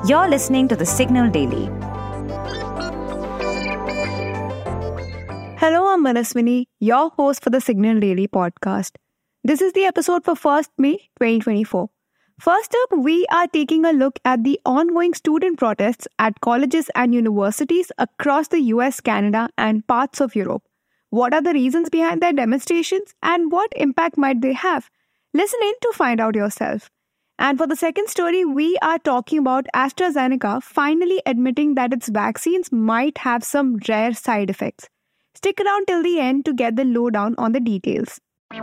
You're listening to The Signal Daily. Hello, I'm Manaswini, your host for the Signal Daily podcast. This is the episode for 1st May 2024. First up, we are taking a look at the ongoing student protests at colleges and universities across the US, Canada, and parts of Europe. What are the reasons behind their demonstrations and what impact might they have? Listen in to find out yourself. And for the second story, we are talking about AstraZeneca finally admitting that its vaccines might have some rare side effects. Stick around till the end to get the lowdown on the details.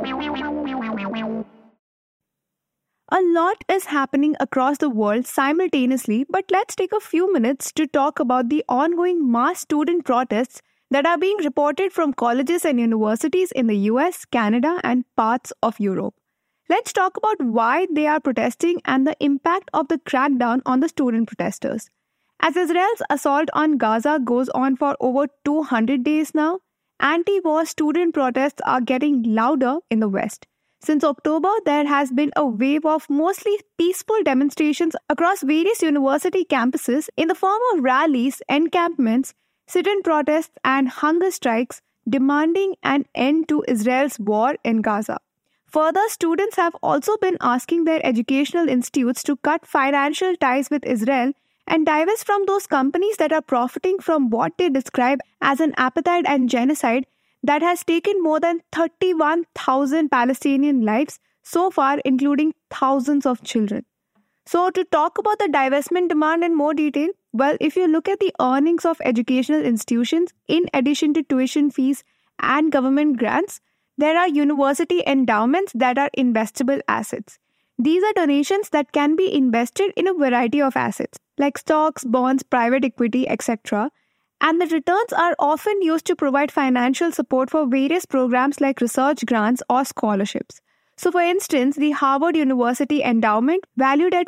A lot is happening across the world simultaneously, but let's take a few minutes to talk about the ongoing mass student protests that are being reported from colleges and universities in the US, Canada, and parts of Europe. Let's talk about why they are protesting and the impact of the crackdown on the student protesters. As Israel's assault on Gaza goes on for over 200 days now, anti-war student protests are getting louder in the West. Since October, there has been a wave of mostly peaceful demonstrations across various university campuses in the form of rallies, encampments, sit-in protests, and hunger strikes demanding an end to Israel's war in Gaza. Further, students have also been asking their educational institutes to cut financial ties with Israel and divest from those companies that are profiting from what they describe as an apartheid and genocide that has taken more than 31,000 Palestinian lives so far, including thousands of children. So, to talk about the divestment demand in more detail, well, if you look at the earnings of educational institutions, in addition to tuition fees and government grants, there are university endowments that are investable assets. These are donations that can be invested in a variety of assets, like stocks, bonds, private equity, etc. And the returns are often used to provide financial support for various programs like research grants or scholarships. So, for instance, the Harvard University Endowment, valued at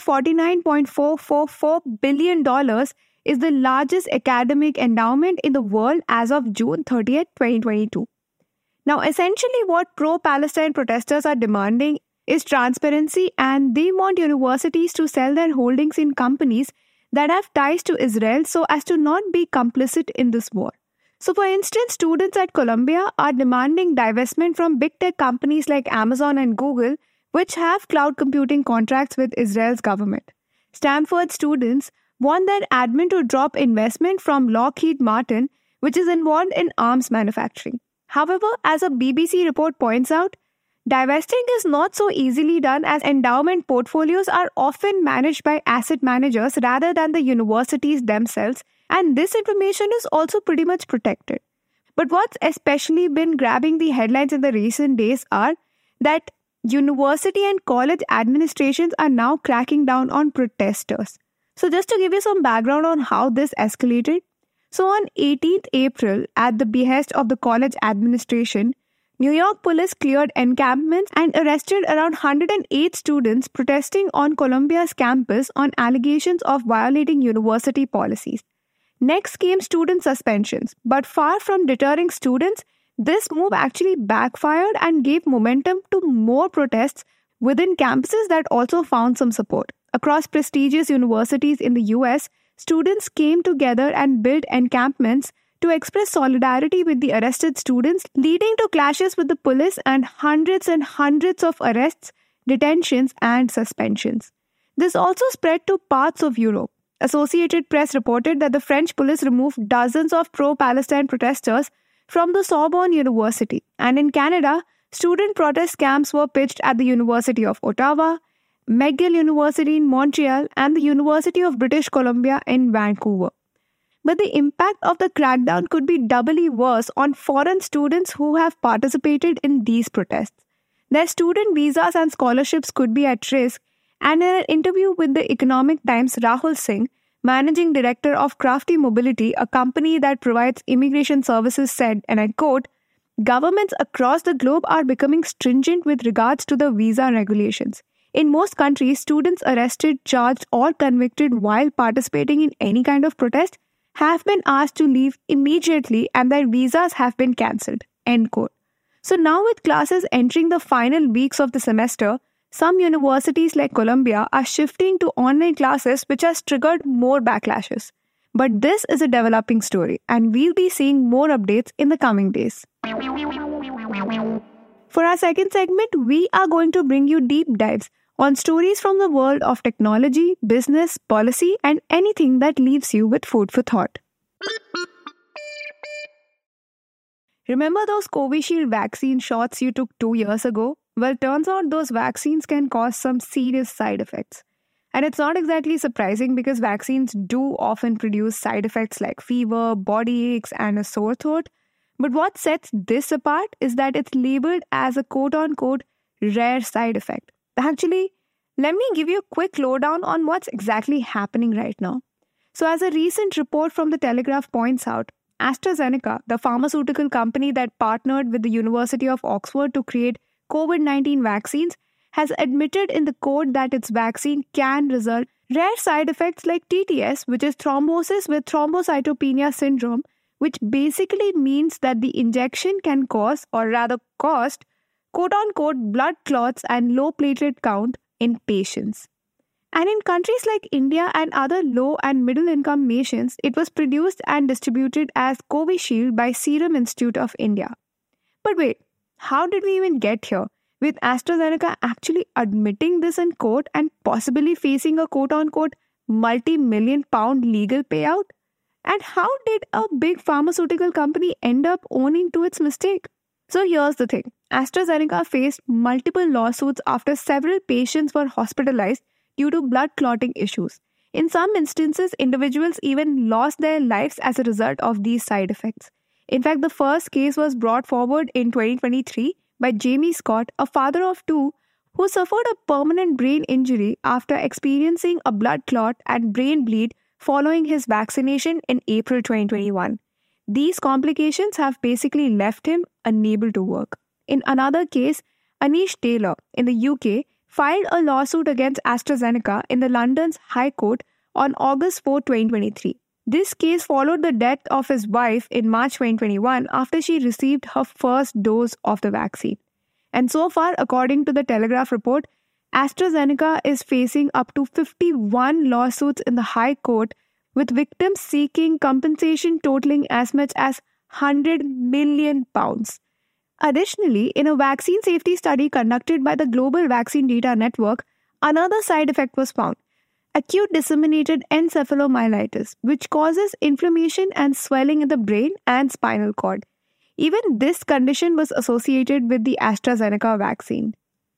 $49.444 billion, is the largest academic endowment in the world as of June 30th, 2022. Now, essentially what pro-Palestine protesters are demanding is transparency, and they want universities to sell their holdings in companies that have ties to Israel so as to not be complicit in this war. So, for instance, students at Columbia are demanding divestment from big tech companies like Amazon and Google, which have cloud computing contracts with Israel's government. Stanford students want their admin to drop investment from Lockheed Martin, which is involved in arms manufacturing. However, as a BBC report points out, divesting is not so easily done as endowment portfolios are often managed by asset managers rather than the universities themselves, and this information is also pretty much protected. But what's especially been grabbing the headlines in the recent days are that university and college administrations are now cracking down on protesters. So just to give you some background on how this escalated, so on 18th April, at the behest of the college administration, New York police cleared encampments and arrested around 108 students protesting on Columbia's campus on allegations of violating university policies. Next came student suspensions, but far from deterring students, this move actually backfired and gave momentum to more protests within campuses that also found some support. Across prestigious universities in the US, students came together and built encampments to express solidarity with the arrested students, leading to clashes with the police and hundreds of arrests, detentions, and suspensions. This also spread to parts of Europe. Associated Press reported that the French police removed dozens of pro-Palestine protesters from the Sorbonne University. And in Canada, student protest camps were pitched at the University of Ottawa, McGill University in Montreal, and the University of British Columbia in Vancouver. But the impact of the crackdown could be doubly worse on foreign students who have participated in these protests. Their student visas and scholarships could be at risk, and in an interview with the Economic Times, Rahul Singh, managing director of Crafty Mobility, a company that provides immigration services, said, and I quote, "Governments across the globe are becoming stringent with regards to the visa regulations. In most countries, students arrested, charged, or convicted while participating in any kind of protest have been asked to leave immediately and their visas have been cancelled." End quote. So now with classes entering the final weeks of the semester, Some universities like Columbia are shifting to online classes, which has triggered more backlashes. But this is a developing story, and we'll be seeing more updates in the coming days. For our second segment, we are going to bring you deep dives on stories from the world of technology, business, policy, and anything that leaves you with food for thought. Remember those Covishield vaccine shots you took 2 years ago? Well, turns out those vaccines can cause some serious side effects. And it's not exactly surprising because vaccines do often produce side effects like fever, body aches, and a sore throat. But what sets this apart is that it's labeled as a quote-unquote rare side effect. Actually, let me give you a quick lowdown on what's exactly happening right now. So as a recent report from The Telegraph points out, AstraZeneca, the pharmaceutical company that partnered with the University of Oxford to create COVID-19 vaccines, has admitted in the code that its vaccine can result in rare side effects like TTS, which is thrombosis with thrombocytopenia syndrome, which basically means that the injection can cause, or rather caused, quote-unquote blood clots and low platelet count in patients. And in countries like India and other low and middle income nations, it was produced and distributed as Covishield by Serum Institute of India. But wait, how did we even get here? With AstraZeneca actually admitting this in court and possibly facing a quote-unquote multi-million pound legal payout? And how did a big pharmaceutical company end up owning to its mistake? So here's the thing. AstraZeneca faced multiple lawsuits after several patients were hospitalized due to blood clotting issues. In some instances, individuals even lost their lives as a result of these side effects. In fact, the first case was brought forward in 2023 by Jamie Scott, a father of 2, who suffered a permanent brain injury after experiencing a blood clot and brain bleed following his vaccination in April 2021. These complications have basically left him unable to work. In another case, Anish Taylor in the UK filed a lawsuit against AstraZeneca in the London's High Court on August 4, 2023. This case followed the death of his wife in March 2021 after she received her first dose of the vaccine. And so far, according to the Telegraph report, AstraZeneca is facing up to 51 lawsuits in the High Court, with victims seeking compensation totaling as much as £100 million. Additionally, in a vaccine safety study conducted by the Global Vaccine Data Network, another side effect was found: acute disseminated encephalomyelitis, which causes inflammation and swelling in the brain and spinal cord. Even this condition was associated with the AstraZeneca vaccine.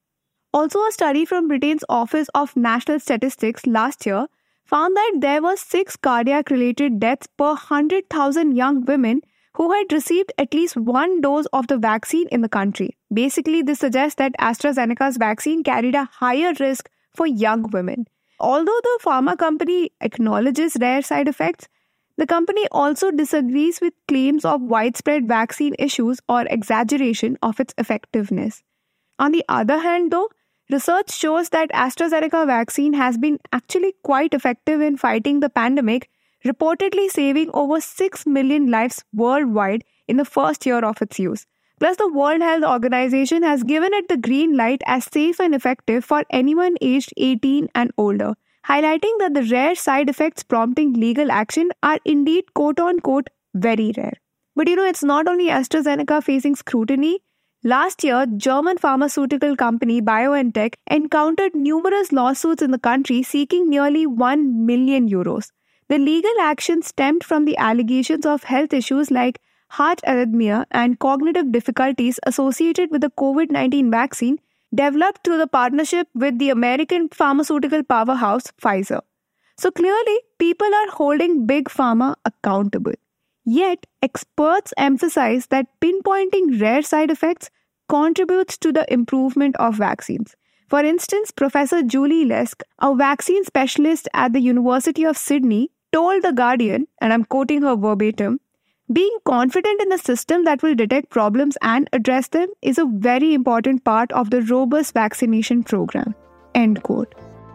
Also, a study from Britain's Office of National Statistics last year found that there were 6 cardiac-related deaths per 100,000 young women who had received at least 1 dose of the vaccine in the country. Basically, this suggests that AstraZeneca's vaccine carried a higher risk for young women. Although the pharma company acknowledges rare side effects, the company also disagrees with claims of widespread vaccine issues or exaggeration of its effectiveness. On the other hand, though, research shows that AstraZeneca vaccine has been actually quite effective in fighting the pandemic, reportedly saving over 6 million lives worldwide in the first year of its use. Plus, the World Health Organization has given it the green light as safe and effective for anyone aged 18 and older, highlighting that the rare side effects prompting legal action are indeed quote-unquote very rare. But it's not only AstraZeneca facing scrutiny. Last year, German pharmaceutical company BioNTech encountered numerous lawsuits in the country seeking nearly €1 million. The legal action stemmed from the allegations of health issues like heart arrhythmia and cognitive difficulties associated with the COVID-19 vaccine developed through the partnership with the American pharmaceutical powerhouse Pfizer. So clearly, people are holding Big Pharma accountable. Yet, experts emphasize that pinpointing rare side effects contributes to the improvement of vaccines. For instance, Professor Julie Lesk, a vaccine specialist at the University of Sydney, told The Guardian, and I'm quoting her verbatim, "Being confident in a system that will detect problems and address them is a very important part of the robust vaccination program." End quote.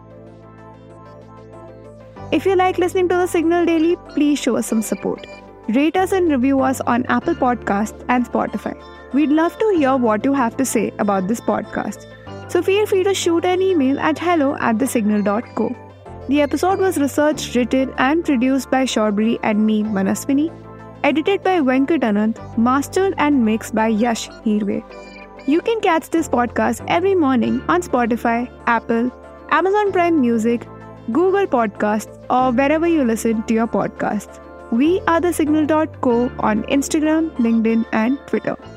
If you like listening to The Signal Daily, please show us some support. Rate us and review us on Apple Podcasts and Spotify. We'd love to hear what you have to say about this podcast. So feel free to shoot an email at hello@thesignal.co. The episode was researched, written and produced by Shaurbri and me, Manaswini. Edited by Venkat Anand, mastered and mixed by Yash Hirve. You can catch this podcast every morning on Spotify, Apple, Amazon Prime Music, Google Podcasts, or wherever you listen to your podcasts. We are thesignal.co on Instagram, LinkedIn, and Twitter.